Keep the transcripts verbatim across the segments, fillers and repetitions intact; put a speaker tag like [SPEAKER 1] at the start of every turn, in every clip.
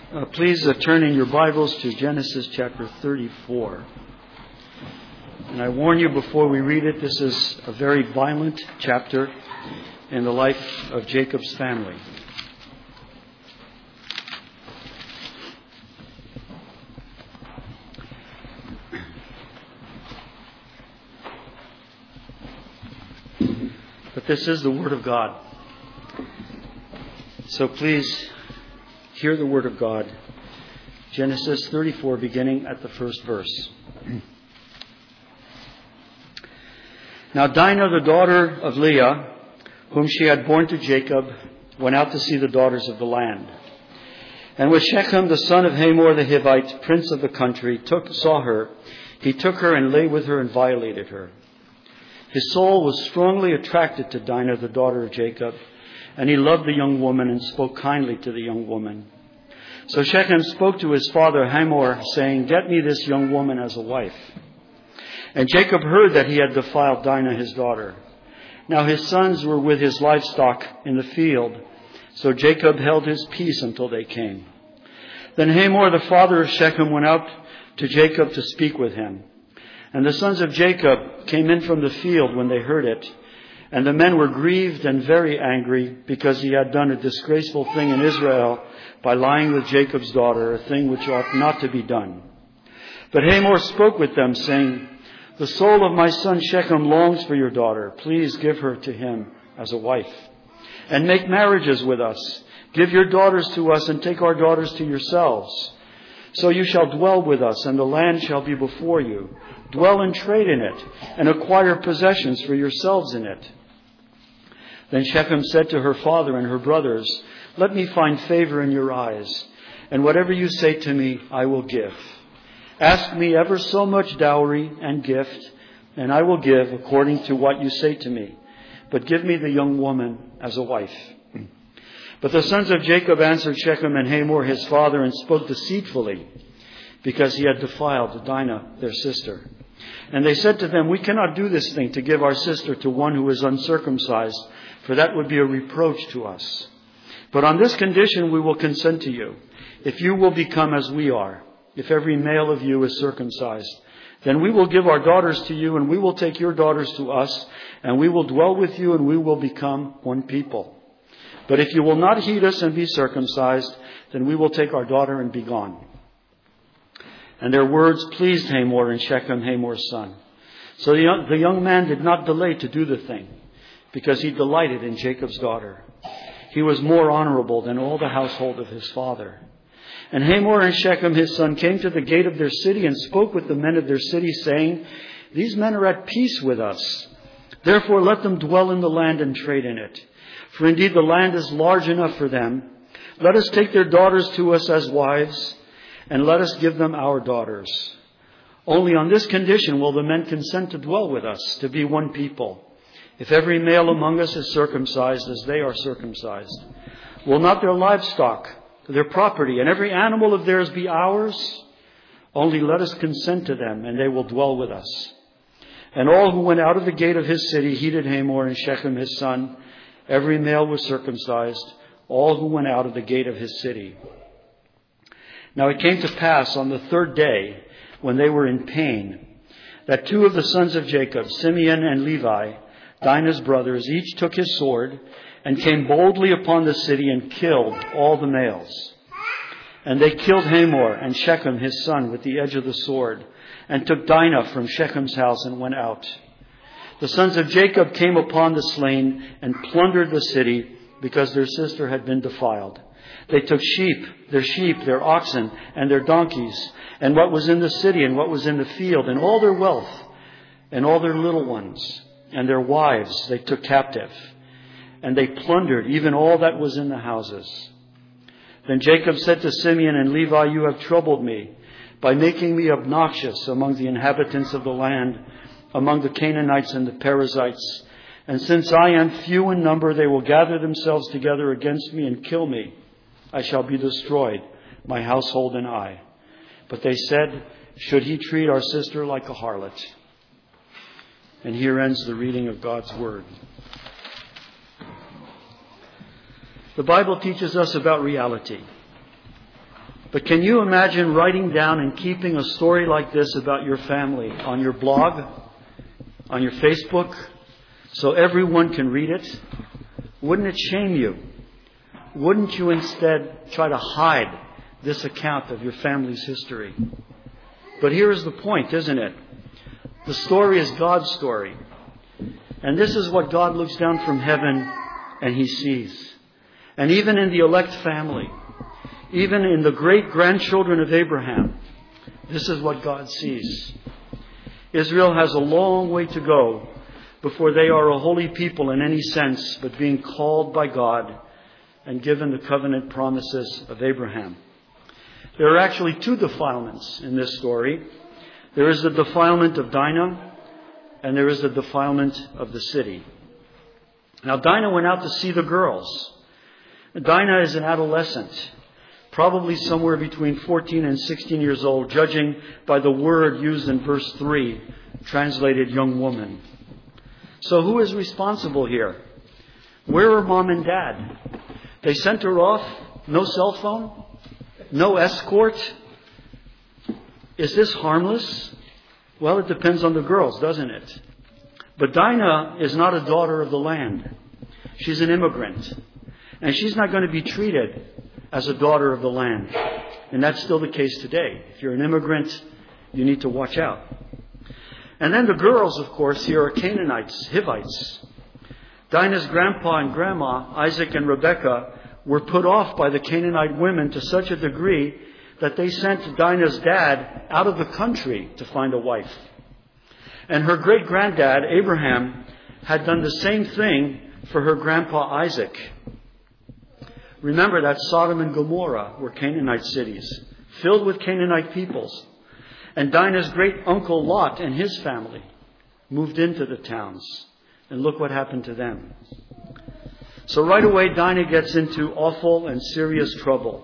[SPEAKER 1] Uh, please uh, turn in your Bibles to Genesis chapter thirty-four. And I warn you before we read it, this is a very violent chapter in the life of Jacob's family. But this is the Word of God. So please hear the Word of God. Genesis thirty-four, beginning at the first verse. Now Dinah, the daughter of Leah, whom she had borne to Jacob, went out to see the daughters of the land. And when Shechem, the son of Hamor the Hivite, prince of the country, took, saw her, he took her and lay with her and violated her. His soul was strongly attracted to Dinah, the daughter of Jacob, and he loved the young woman and spoke kindly to the young woman. So Shechem spoke to his father Hamor, saying, "Get me this young woman as a wife." And Jacob heard that he had defiled Dinah, his daughter. Now his sons were with his livestock in the field, so Jacob held his peace until they came. Then Hamor, the father of Shechem, went out to Jacob to speak with him. And the sons of Jacob came in from the field when they heard it. And the men were grieved and very angry because he had done a disgraceful thing in Israel by lying with Jacob's daughter, a thing which ought not to be done. But Hamor spoke with them, saying, "The soul of my son Shechem longs for your daughter. Please give her to him as a wife. And make marriages with us. Give your daughters to us and take our daughters to yourselves. So you shall dwell with us, and the land shall be before you. Dwell and trade in it, and acquire possessions for yourselves in it." Then Shechem said to her father and her brothers, "Let me find favor in your eyes, and whatever you say to me, I will give. Ask me ever so much dowry and gift, and I will give according to what you say to me. But give me the young woman as a wife." But the sons of Jacob answered Shechem and Hamor his father and spoke deceitfully, because he had defiled Dinah, their sister. And they said to them, "We cannot do this thing to give our sister to one who is uncircumcised, for that would be a reproach to us. But on this condition we will consent to you, if you will become as we are, if every male of you is circumcised. Then we will give our daughters to you, and we will take your daughters to us, and we will dwell with you, and we will become one people. But if you will not heed us and be circumcised, then we will take our daughter and be gone." And their words pleased Hamor and Shechem, Hamor's son. So the young, the young man did not delay to do the thing, because he delighted in Jacob's daughter. He was more honorable than all the household of his father. And Hamor and Shechem, his son, came to the gate of their city and spoke with the men of their city, saying, "These men are at peace with us. Therefore let them dwell in the land and trade in it. For indeed the land is large enough for them. Let us take their daughters to us as wives, and let us give them our daughters. Only on this condition will the men consent to dwell with us, to be one people. If every male among us is circumcised as they are circumcised, will not their livestock, their property, and every animal of theirs be ours? Only let us consent to them, and they will dwell with us." And all who went out of the gate of his city heeded Hamor and Shechem his son. Every male was circumcised, all who went out of the gate of his city. Now it came to pass on the third day, when they were in pain, that two of the sons of Jacob, Simeon and Levi, Dinah's brothers, each took his sword and came boldly upon the city and killed all the males. And they killed Hamor and Shechem his son with the edge of the sword, and took Dinah from Shechem's house and went out. The sons of Jacob came upon the slain and plundered the city, because their sister had been defiled. They took sheep, their sheep, their oxen, and their donkeys, and what was in the city and what was in the field, and all their wealth, and all their little ones, and their wives they took captive. And they plundered even all that was in the houses. Then Jacob said to Simeon and Levi, "You have troubled me by making me obnoxious among the inhabitants of the land, among the Canaanites and the Perizzites. And since I am few in number, they will gather themselves together against me and kill me. I shall be destroyed, my household and I." But they said, "Should he treat our sister like a harlot?" And here ends the reading of God's word. The Bible teaches us about reality. But can you imagine writing down and keeping a story like this about your family on your blog, on your Facebook, so everyone can read it? Wouldn't it shame you? Wouldn't you instead try to hide this account of your family's history? But here is the point, isn't it? The story is God's story. And this is what God looks down from heaven and He sees. And even in the elect family, even in the great-grandchildren of Abraham, this is what God sees. Israel has a long way to go before they are a holy people in any sense, but being called by God and given the covenant promises of Abraham. There are actually two defilements in this story. There is the defilement of Dinah, and there is the defilement of the city. Now, Dinah went out to see the girls. Dinah is an adolescent, probably somewhere between fourteen and sixteen years old, judging by the word used in verse three, translated young woman. So who is responsible here? Where are mom and dad? They sent her off, no cell phone, no escort. Is this harmless? Well, it depends on the girls, doesn't it? But Dinah is not a daughter of the land. She's an immigrant. And she's not going to be treated as a daughter of the land. And that's still the case today. If you're an immigrant, you need to watch out. And then the girls, of course, here are Canaanites, Hivites. Dinah's grandpa and grandma, Isaac and Rebekah, were put off by the Canaanite women to such a degree that they sent Dinah's dad out of the country to find a wife. And her great-granddad, Abraham, had done the same thing for her grandpa Isaac. Remember that Sodom and Gomorrah were Canaanite cities, filled with Canaanite peoples. And Dinah's great-uncle Lot and his family moved into the towns. And look what happened to them. So right away, Dinah gets into awful and serious trouble.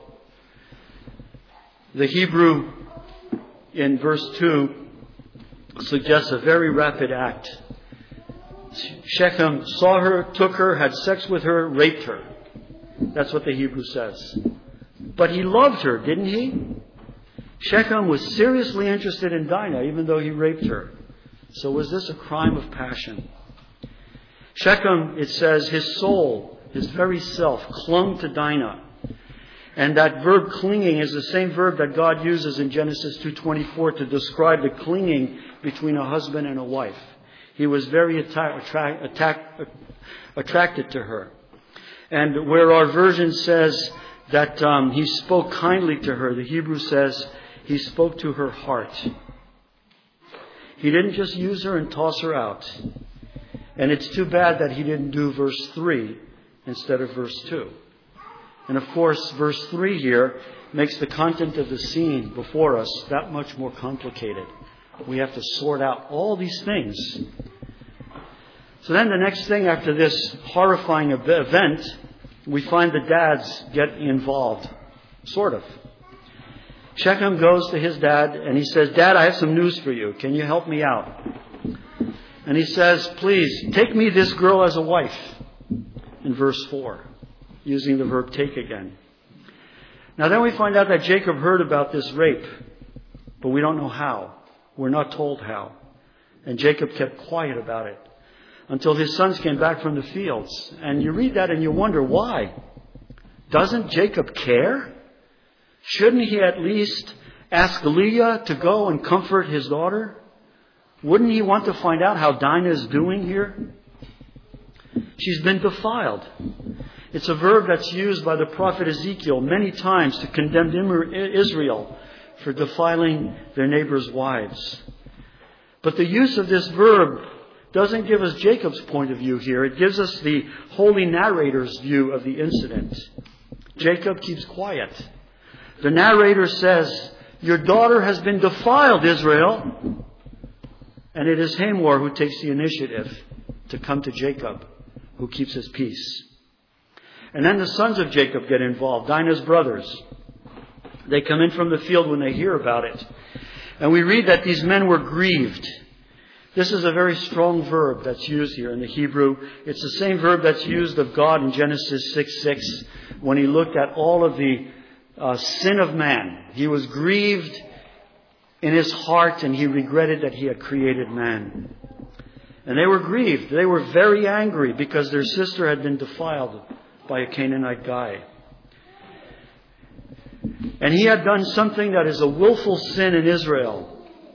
[SPEAKER 1] The Hebrew in verse two suggests a very rapid act. Shechem saw her, took her, had sex with her, raped her. That's what the Hebrew says. But he loved her, didn't he? Shechem was seriously interested in Dinah, even though he raped her. So was this a crime of passion? Shechem, it says, his soul, his very self, clung to Dinah. And that verb clinging is the same verb that God uses in Genesis two twenty-four to describe the clinging between a husband and a wife. He was very atta- attract, attack, attracted to her. And where our version says that um, he spoke kindly to her, the Hebrew says he spoke to her heart. He didn't just use her and toss her out. And it's too bad that he didn't do verse three instead of verse two. And of course, verse three here makes the content of the scene before us that much more complicated. We have to sort out all these things. So then the next thing after this horrifying event, we find the dads get involved. Sort of. Shechem goes to his dad and he says, Dad, I have some news for you. Can you help me out? And he says, please, take me this girl as a wife. In verse four, using the verb take again. Now then we find out that Jacob heard about this rape, but we don't know how. We're not told how. And Jacob kept quiet about it until his sons came back from the fields. And you read that and you wonder why. Doesn't Jacob care? Shouldn't he at least ask Leah to go and comfort his daughter? Wouldn't he want to find out how Dinah is doing here? She's been defiled. It's a verb that's used by the prophet Ezekiel many times to condemn Israel for defiling their neighbors' wives. But the use of this verb doesn't give us Jacob's point of view here. It gives us the holy narrator's view of the incident. Jacob keeps quiet. The narrator says, your daughter has been defiled, Israel. And it is Hamor who takes the initiative to come to Jacob, who keeps his peace. And then the sons of Jacob get involved, Dinah's brothers. They come in from the field when they hear about it. And we read that these men were grieved. This is a very strong verb that's used here in the Hebrew. It's the same verb that's used of God in Genesis six six when he looked at all of the uh, sin of man. He was grieved in his heart, and he regretted that he had created man. And they were grieved. They were very angry because their sister had been defiled by a Canaanite guy. And he had done something that is a willful sin in Israel.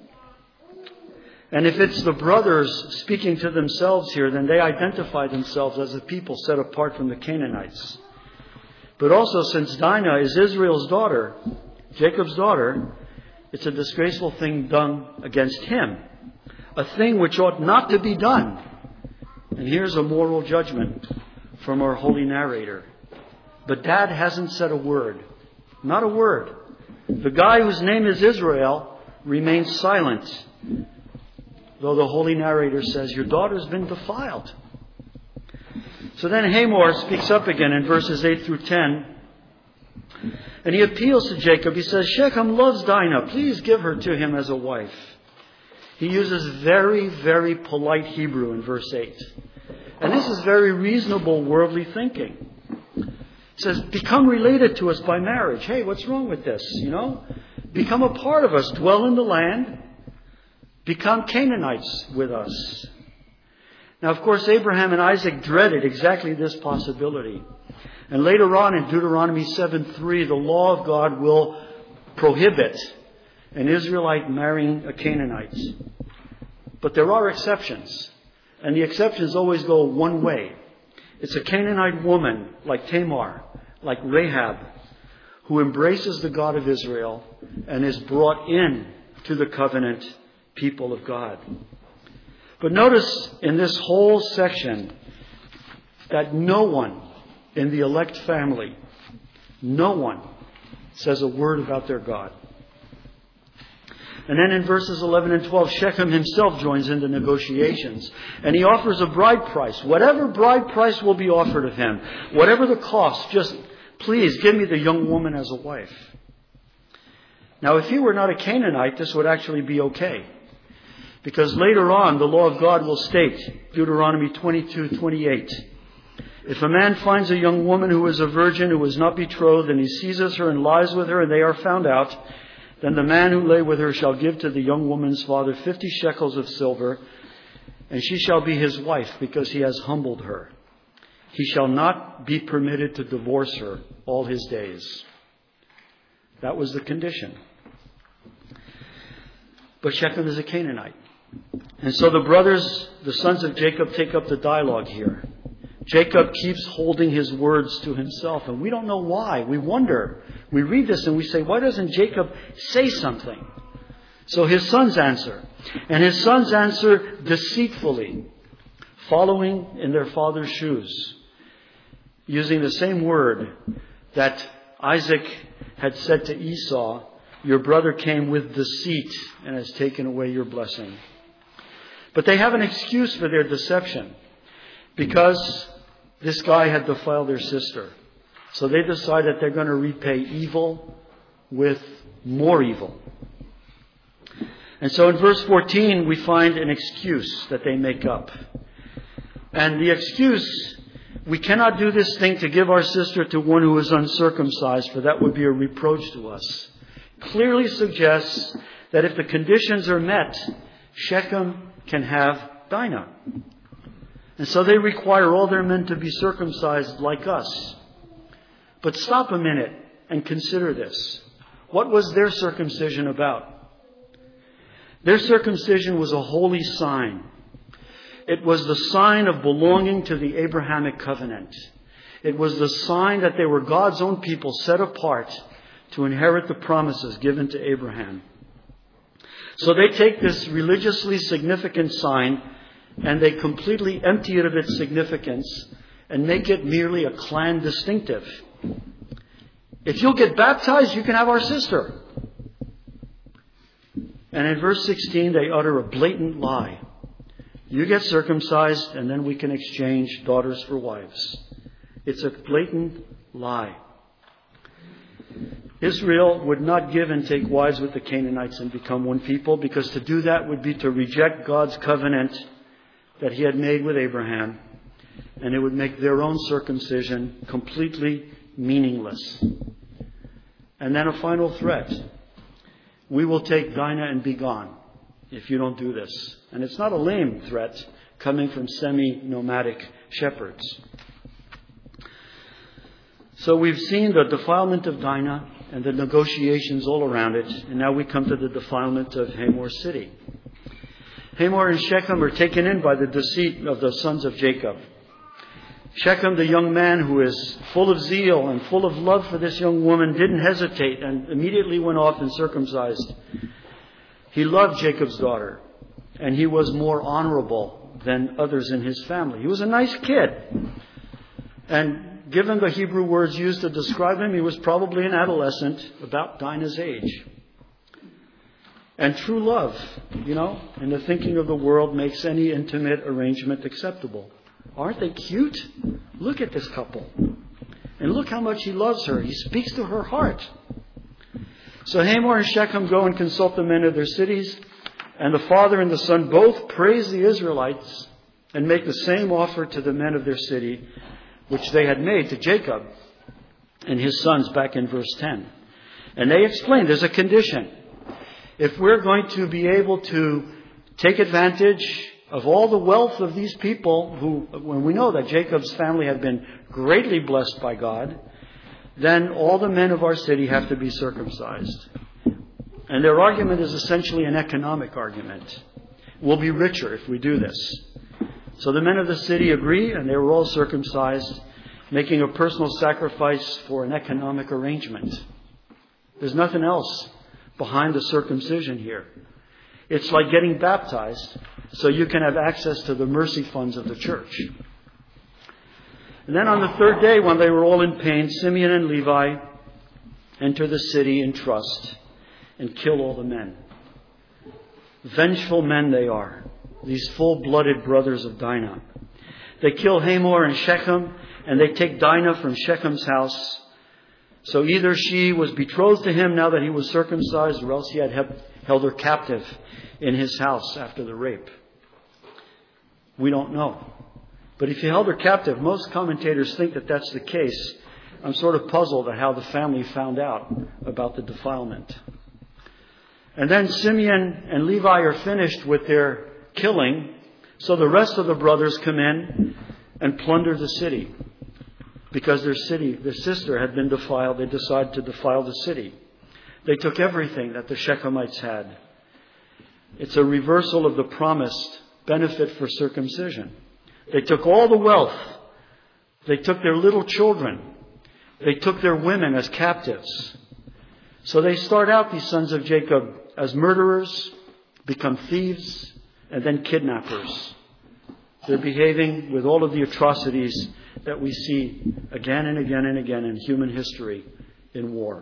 [SPEAKER 1] And if it's the brothers speaking to themselves here, then they identify themselves as a people set apart from the Canaanites. But also, since Dinah is Israel's daughter, Jacob's daughter, it's a disgraceful thing done against him. A thing which ought not to be done. And here's a moral judgment from our holy narrator. But Dad hasn't said a word. Not a word. The guy whose name is Israel remains silent. Though the holy narrator says, your daughter's been defiled. So then Hamor speaks up again in verses eight through ten. And he appeals to Jacob. He says, Shechem loves Dinah. Please give her to him as a wife. He uses very, very polite Hebrew in verse eight. And this is very reasonable worldly thinking. It says, become related to us by marriage. Hey, what's wrong with this? You know, become a part of us. Dwell in the land. Become Canaanites with us. Now, of course, Abraham and Isaac dreaded exactly this possibility. And later on in Deuteronomy seven three, the law of God will prohibit an Israelite marrying a Canaanite. But there are exceptions. And the exceptions always go one way. It's a Canaanite woman like Tamar, like Rahab, who embraces the God of Israel and is brought in to the covenant people of God. But notice in this whole section that no one in the elect family, no one says a word about their God. And then in verses eleven and twelve, Shechem himself joins in the negotiations. And he offers a bride price. Whatever bride price will be offered of him, whatever the cost, just please give me the young woman as a wife. Now, if he were not a Canaanite, this would actually be okay. Because later on, the law of God will state, Deuteronomy twenty-two twenty-eight, if a man finds a young woman who is a virgin, who is not betrothed, and he seizes her and lies with her, and they are found out, then the man who lay with her shall give to the young woman's father fifty shekels of silver, and she shall be his wife, because he has humbled her. He shall not be permitted to divorce her all his days. That was the condition. But Shechem is a Canaanite. And so the brothers, the sons of Jacob, take up the dialogue here. Jacob keeps holding his words to himself, and we don't know why. We wonder. We read this and we say, why doesn't Jacob say something? So his sons answer. And his sons answer deceitfully, following in their father's shoes, using the same word that Isaac had said to Esau, your brother came with deceit and has taken away your blessing. But they have an excuse for their deception, because this guy had defiled their sister. So they decide that they're going to repay evil with more evil. And so in verse fourteen, we find an excuse that they make up. And the excuse, we cannot do this thing to give our sister to one who is uncircumcised, for that would be a reproach to us, clearly suggests that if the conditions are met, Shechem can have Dinah. And so they require all their men to be circumcised like us. But stop a minute and consider this. What was their circumcision about? Their circumcision was a holy sign. It was the sign of belonging to the Abrahamic covenant. It was the sign that they were God's own people, set apart to inherit the promises given to Abraham. So they take this religiously significant sign and they completely empty it of its significance and make it merely a clan distinctive. If you'll get baptized, you can have our sister. And in verse sixteen, they utter a blatant lie. You get circumcised and then we can exchange daughters for wives. It's a blatant lie. Israel would not give and take wives with the Canaanites and become one people, because to do that would be to reject God's covenant that he had made with Abraham, and it would make their own circumcision completely meaningless. And then a final threat. We will take Dinah and be gone if you don't do this. And it's not a lame threat coming from semi-nomadic shepherds. So we've seen the defilement of Dinah and the negotiations all around it. And now we come to the defilement of Hamor city. Hamor and Shechem are taken in by the deceit of the sons of Jacob. Shechem, the young man who is full of zeal and full of love for this young woman, didn't hesitate and immediately went off and circumcised. He loved Jacob's daughter, and he was more honorable than others in his family. He was a nice kid. And given the Hebrew words used to describe him, he was probably an adolescent about Dinah's age. And true love, you know, in the thinking of the world, makes any intimate arrangement acceptable. Aren't they cute? Look at this couple. And look how much he loves her. He speaks to her heart. So Hamor and Shechem go and consult the men of their cities. And the father and the son both praise the Israelites and make the same offer to the men of their city, which they had made to Jacob and his sons back in verse ten. And they explain there's a condition. If we're going to be able to take advantage of all the wealth of these people who, when we know that Jacob's family had been greatly blessed by God, then all the men of our city have to be circumcised. And their argument is essentially an economic argument. We'll be richer if we do this. So the men of the city agree, and they were all circumcised, making a personal sacrifice for an economic arrangement. There's nothing else behind the circumcision here. It's like getting baptized so you can have access to the mercy funds of the church. And then on the third day, when they were all in pain, Simeon and Levi enter the city in trust and kill all the men. Vengeful men they are, these full-blooded brothers of Dinah. They kill Hamor and Shechem, and they take Dinah from Shechem's house. So either she was betrothed to him now that he was circumcised, or else he had held her captive in his house after the rape. We don't know. But if he held her captive, most commentators think that that's the case. I'm sort of puzzled at how the family found out about the defilement. And then Simeon and Levi are finished with their killing, so the rest of the brothers come in and plunder the city. Because their city, their sister had been defiled, they decided to defile the city. They took everything that the Shechemites had. It's a reversal of the promised benefit for circumcision. They took all the wealth. They took their little children. They took their women as captives. So they start out, these sons of Jacob, as murderers, become thieves, and then kidnappers. They're behaving with all of the atrocities that we see again and again and again in human history in war.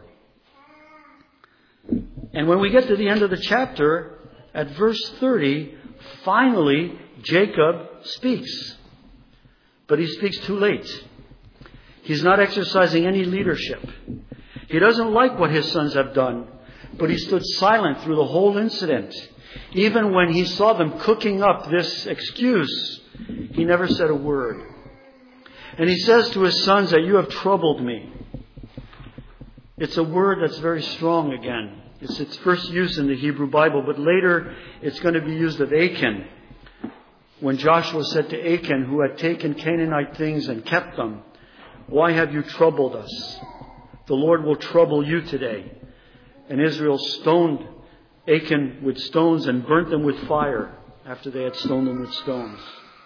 [SPEAKER 1] And when we get to the end of the chapter, at verse thirty, finally Jacob speaks. But he speaks too late. He's not exercising any leadership. He doesn't like what his sons have done, but he stood silent through the whole incident. Even when he saw them cooking up this excuse, he never said a word. And he says to his sons that you have troubled me. It's a word that's very strong again. It's its first use in the Hebrew Bible, but later it's going to be used of Achan. When Joshua said to Achan, who had taken Canaanite things and kept them, why have you troubled us? The Lord will trouble you today. And Israel stoned Achan with stones and burnt them with fire after they had stoned them with stones.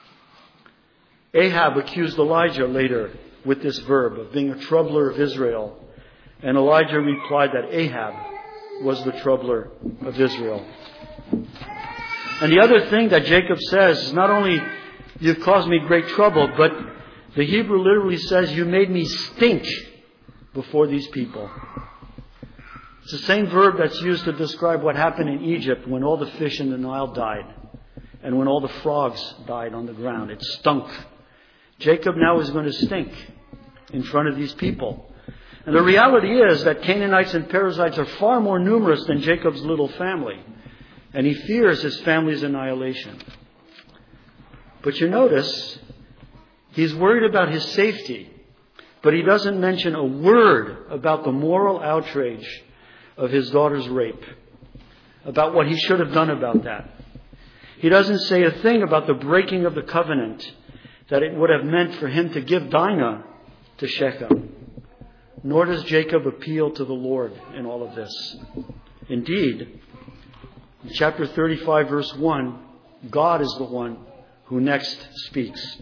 [SPEAKER 1] Ahab accused Elijah later with this verb of being a troubler of Israel. And Elijah replied that Ahab was the troubler of Israel. And the other thing that Jacob says is not only you've caused me great trouble, but the Hebrew literally says you made me stink before these people. It's the same verb that's used to describe what happened in Egypt when all the fish in the Nile died and when all the frogs died on the ground. It stunk. Jacob now is going to stink in front of these people. And the reality is that Canaanites and Perizzites are far more numerous than Jacob's little family. And he fears his family's annihilation. But you notice, he's worried about his safety. But he doesn't mention a word about the moral outrage of his daughter's rape, about what he should have done about that. He doesn't say a thing about the breaking of the covenant that it would have meant for him to give Dinah to Shechem. Nor does Jacob appeal to the Lord in all of this. Indeed, in chapter thirty-five, verse one, God is the one who next speaks.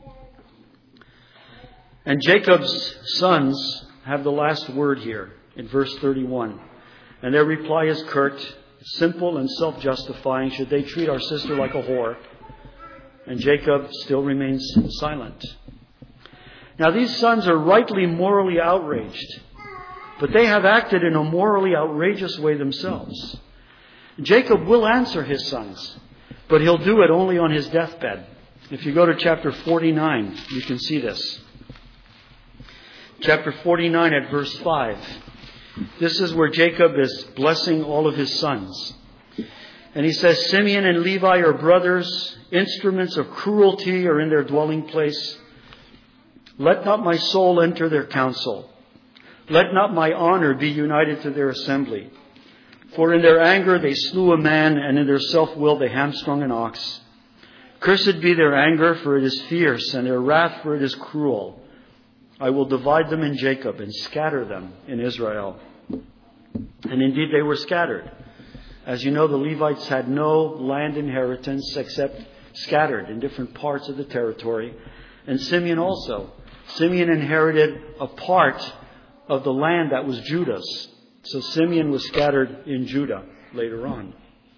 [SPEAKER 1] And Jacob's sons have the last word here in verse thirty-one. And their reply is curt, simple and self-justifying. Should they treat our sister like a whore? And Jacob still remains silent. Now these sons are rightly morally outraged, but they have acted in a morally outrageous way themselves. Jacob will answer his sons, but he'll do it only on his deathbed. If you go to chapter forty-nine, you can see this. Chapter forty-nine at verse five. This is where Jacob is blessing all of his sons. And he says, Simeon and Levi are brothers. Instruments of cruelty are in their dwelling place. Let not my soul enter their council. Let not my honor be united to their assembly. For in their anger they slew a man, and in their self-will they hamstrung an ox. Cursed be their anger, for it is fierce, and their wrath, for it is cruel. I will divide them in Jacob and scatter them in Israel. And indeed they were scattered. As you know, the Levites had no land inheritance except scattered in different parts of the territory. And Simeon also. Simeon inherited a part of the land that was Judah's. So Simeon was scattered in Judah later on.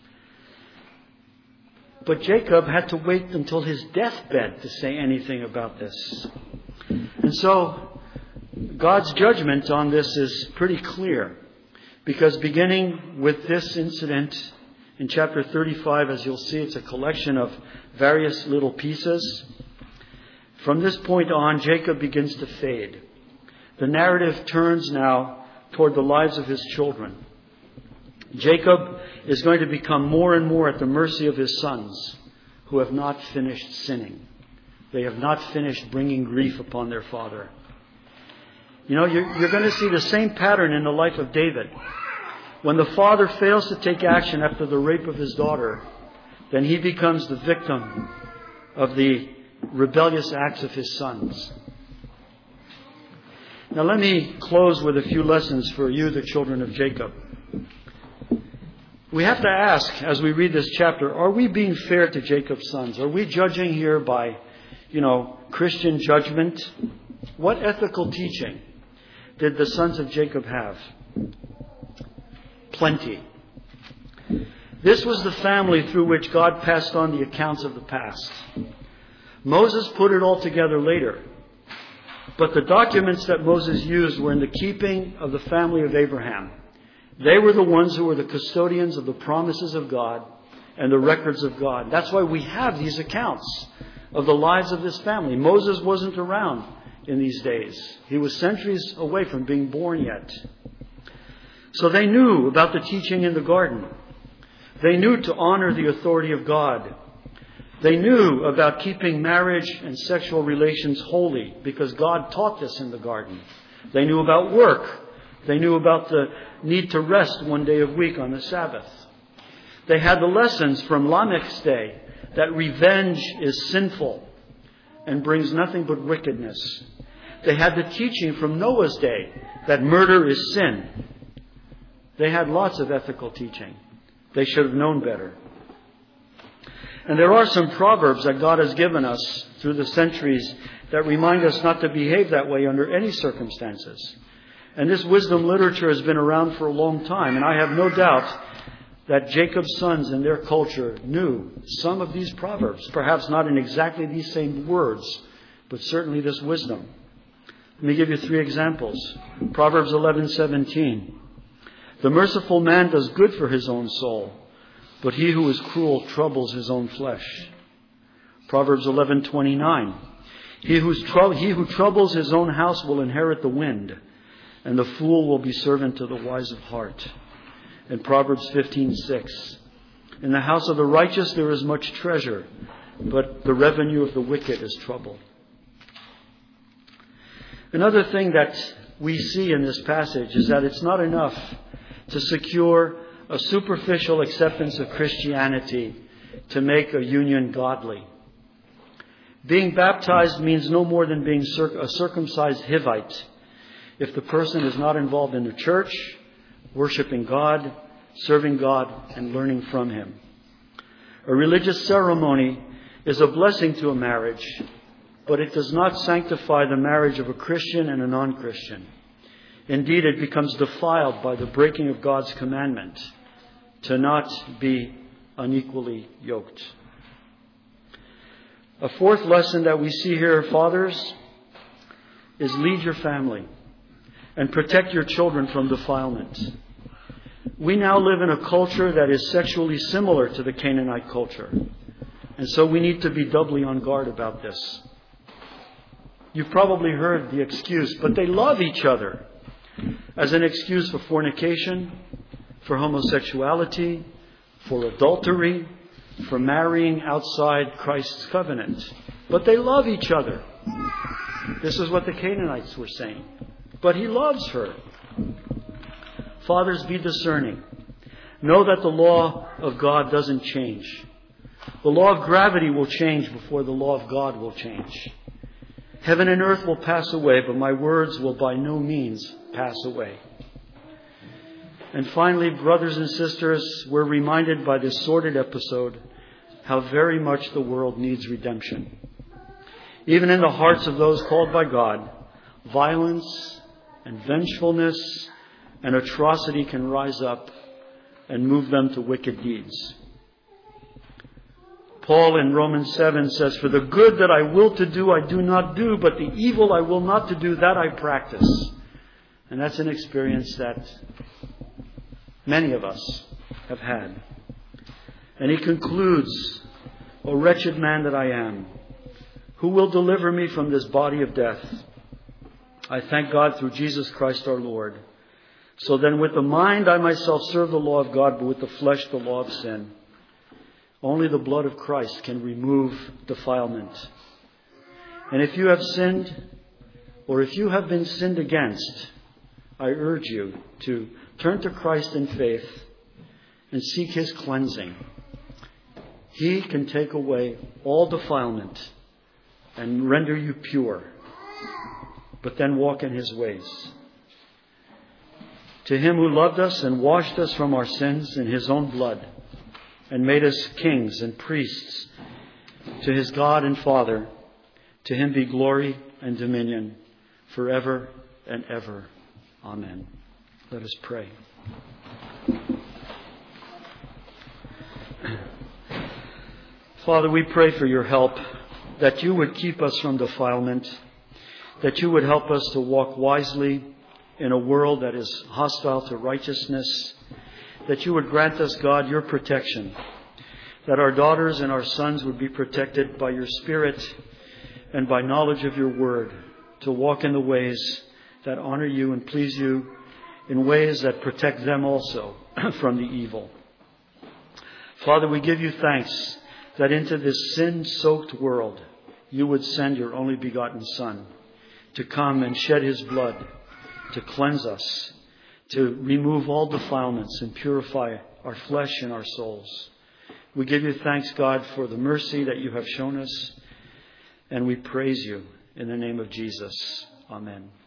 [SPEAKER 1] But Jacob had to wait until his deathbed to say anything about this. And so God's judgment on this is pretty clear. Because beginning with this incident in chapter thirty-five, as you'll see, it's a collection of various little pieces. From this point on, Jacob begins to fade. The narrative turns now toward the lives of his children. Jacob is going to become more and more at the mercy of his sons who have not finished sinning. They have not finished bringing grief upon their father. You know, you're, you're going to see the same pattern in the life of David. When the father fails to take action after the rape of his daughter, then he becomes the victim of the rebellious acts of his sons. Now let me close with a few lessons for you, the children of Jacob. We have to ask, as we read this chapter, are we being fair to Jacob's sons? Are we judging here by, you know, Christian judgment? What ethical teaching did the sons of Jacob have? Plenty. This was the family through which God passed on the accounts of the past. Moses put it all together later. But the documents that Moses used were in the keeping of the family of Abraham. They were the ones who were the custodians of the promises of God and the records of God. That's why we have these accounts of the lives of this family. Moses wasn't around in these days. He was centuries away from being born yet. So they knew about the teaching in the garden. They knew to honor the authority of God. They knew about keeping marriage and sexual relations holy because God taught this in the garden. They knew about work. They knew about the need to rest one day a week on the Sabbath. They had the lessons from Lamech's day that revenge is sinful and brings nothing but wickedness. They had the teaching from Noah's day that murder is sin. They had lots of ethical teaching. They should have known better. And there are some proverbs that God has given us through the centuries that remind us not to behave that way under any circumstances. And this wisdom literature has been around for a long time. And I have no doubt that Jacob's sons in their culture knew some of these proverbs. Perhaps not in exactly these same words, but certainly this wisdom. Let me give you three examples. Proverbs eleven seventeen. The merciful man does good for his own soul, but he who is cruel troubles his own flesh. Proverbs eleven twenty-nine. He, who's trou- he who troubles his own house will inherit the wind, and the fool will be servant to the wise of heart. And Proverbs fifteen six. In the house of the righteous there is much treasure, but the revenue of the wicked is trouble. Another thing that we see in this passage is that it's not enough to secure a superficial acceptance of Christianity to make a union godly. Being baptized means no more than being a circumcised Hivite if the person is not involved in the church, worshiping God, serving God, and learning from Him. A religious ceremony is a blessing to a marriage, but it does not sanctify the marriage of a Christian and a non-Christian. Indeed, it becomes defiled by the breaking of God's commandment to not be unequally yoked. A fourth lesson that we see here, fathers, is lead your family and protect your children from defilement. We now live in a culture that is sexually similar to the Canaanite culture. And so we need to be doubly on guard about this. You've probably heard the excuse, but they love each other, as an excuse for fornication, for homosexuality, for adultery, for marrying outside Christ's covenant. But they love each other. This is what the Canaanites were saying. But he loves her. Fathers, be discerning. Know that the law of God doesn't change. The law of gravity will change before the law of God will change. Heaven and earth will pass away, but my words will by no means pass away. And finally, brothers and sisters, we're reminded by this sordid episode how very much the world needs redemption. Even in the hearts of those called by God, violence and vengefulness and atrocity can rise up and move them to wicked deeds. Paul in Romans seven says, "For the good that I will to do, I do not do, but the evil I will not to do, that I practice." And that's an experience that many of us have had. And he concludes, "O wretched man that I am, who will deliver me from this body of death? I thank God through Jesus Christ our Lord. So then with the mind I myself serve the law of God, but with the flesh the law of sin." Only the blood of Christ can remove defilement. And if you have sinned, or if you have been sinned against, I urge you to turn to Christ in faith and seek His cleansing. He can take away all defilement and render you pure, but then walk in His ways. To Him who loved us and washed us from our sins in His own blood, and made us kings and priests to His God and Father, to Him be glory and dominion forever and ever. Amen. Let us pray. Father, we pray for your help, that you would keep us from defilement, that you would help us to walk wisely in a world that is hostile to righteousness, that you would grant us, God, your protection, that our daughters and our sons would be protected by your Spirit and by knowledge of your word, to walk in the ways that honor you and please you, in ways that protect them also from the evil. Father, we give you thanks that into this sin-soaked world you would send your only begotten Son to come and shed his blood, to cleanse us, to remove all defilements and purify our flesh and our souls. We give you thanks, God, for the mercy that you have shown us, and we praise you in the name of Jesus. Amen.